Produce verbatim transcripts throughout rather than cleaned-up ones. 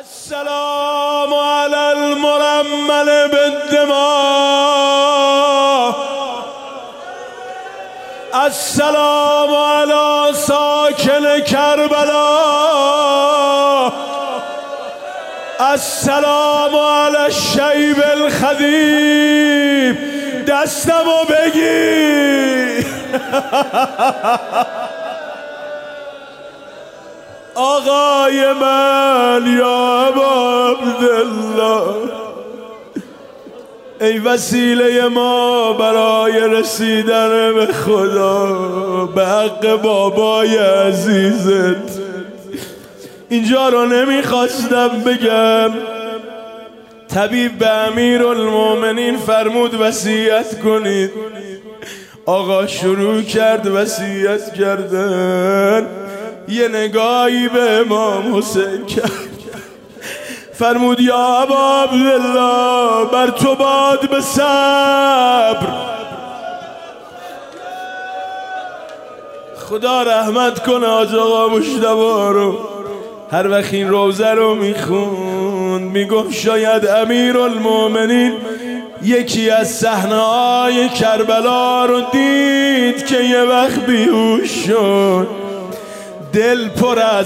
السلام على المرمل بالدماء، السلام على ساكن كربلاء، السلام على الشیب الخدیب. دستمو بگیر آقای من یا ابا عبدالله، ای وسیله ما برای رسیدن به خدا، به حق بابای عزیزت. اینجا رو نمیخواستم بگم، طبیب به امیرالمومنین فرمود وصیت کنید. آقا شروع کرد وصیت کردن، یه نگاهی به امام حسین کرد، فرمود یا ابا عبدالله بر تو باد به صبر، خدا رحمت کنه حاج آقا مجتبی رو. هر وقت این روزه رو میخوند میگفت شاید امیرالمومنین یکی از صحنه‌های کربلا رو دید که یه وقت بیهوش شد، دل پر از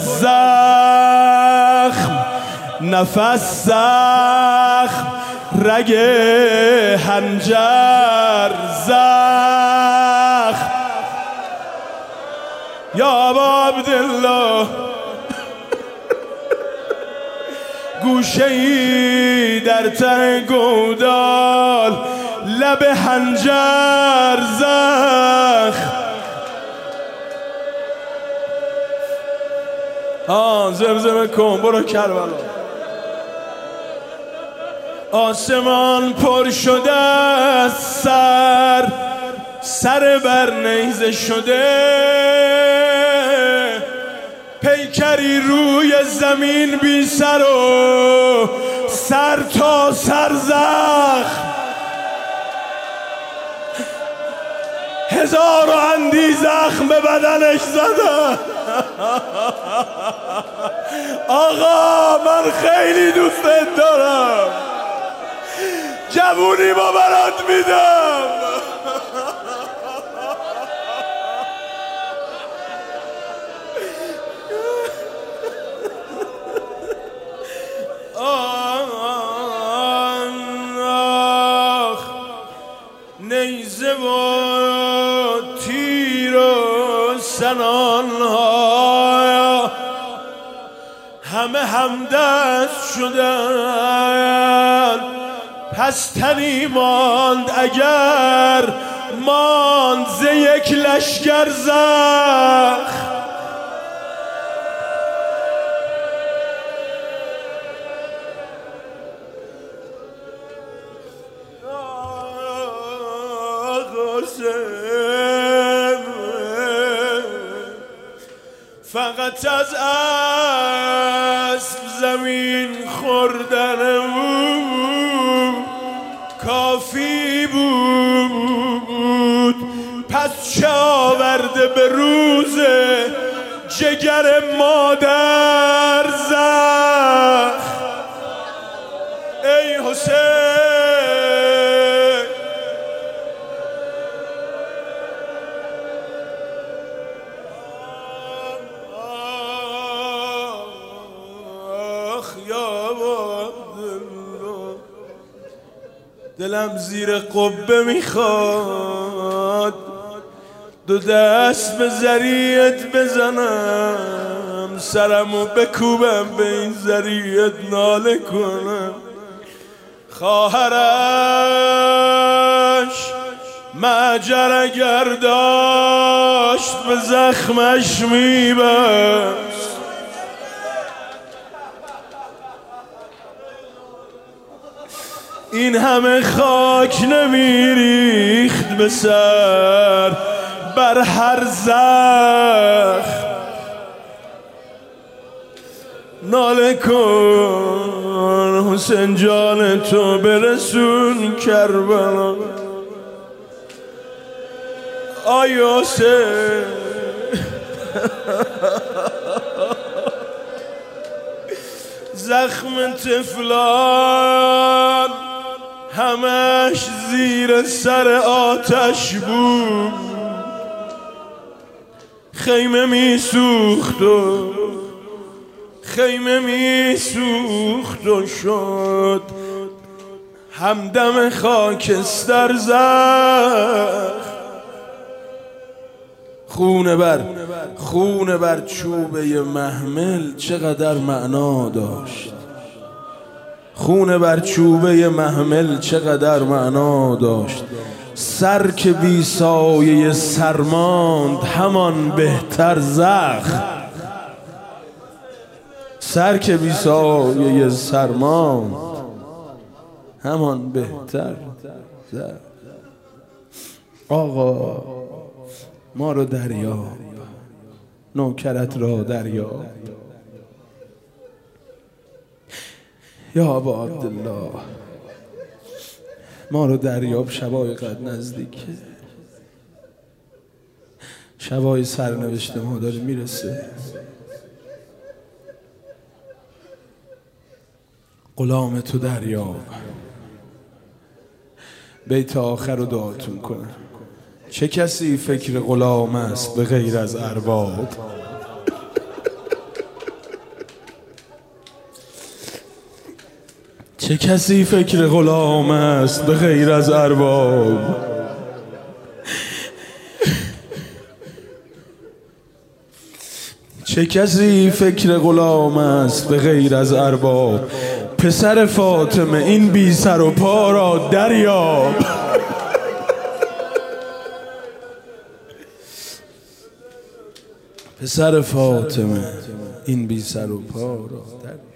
زخم، نفس زخم، رگ هنجر زخم. یا ابا عبدالله گوشه‌ای در ته گودال، لب هنجر زخم. آه زمزمه کن برو کربلا. آسمان پر شده از سر، سر بر نیزه شده، پیکری روی زمین بی سر و سر تا سر زخم. هزار و اندی زخم به بدنش زدن. آقا من خیلی دوستت دارم، جوونی با برات میدم. آخ نیزه و تیر و سنانها همه همدست شدن، پس تنی ماند اگر ماند ز یک لشکر زخم. فقط از اسب زمین خوردن او کافی بود، پس چه آورده به روز جگر مادر زخم. ای حسین دلم زیر قبه میخواد، دو دست به ذریعت بزنم، سرمو بکوبم به این ذریعت ناله کنم. خواهرش معجر اگر داشت به زخمش میبست، این همه خاک نمیریخت به سر بر هر زخم. ناله کن حسین جان تو برسون کربلا. آی حسین زخم طفلان همش زیر سر آتش بود، خیمه می سوخت و خیمه می سوخت و شد همدم خاکستر زخم. خونه بر خونه بر چوبه محمل چقدر معنا داشت، خونه بر چوبه محمل چقدر معنا داشت. سر که بی سایه سرماند همان بهتر زخم، سر که بی سایه سرماند همان بهتر زخم. آقا ما رو دریاب، نوکرت را دریاب. یا ابا عبدالله ما رو دریاب، شبای قد نزدیکه، شبای سرنوشت ما داره میرسه. غلام تو دریاب. بیت آخر رو دعاتون کنه. چه کسی فکر غلام است به غیر از ارباب؟ چه کسی فکر غلام است به غیر از ارباب؟ چه کسی فکر غلام است به غیر از ارباب؟ پسر فاطمه این بی سر و پا را دریاب. پسر فاطمه این بی سر و پا را دریاب.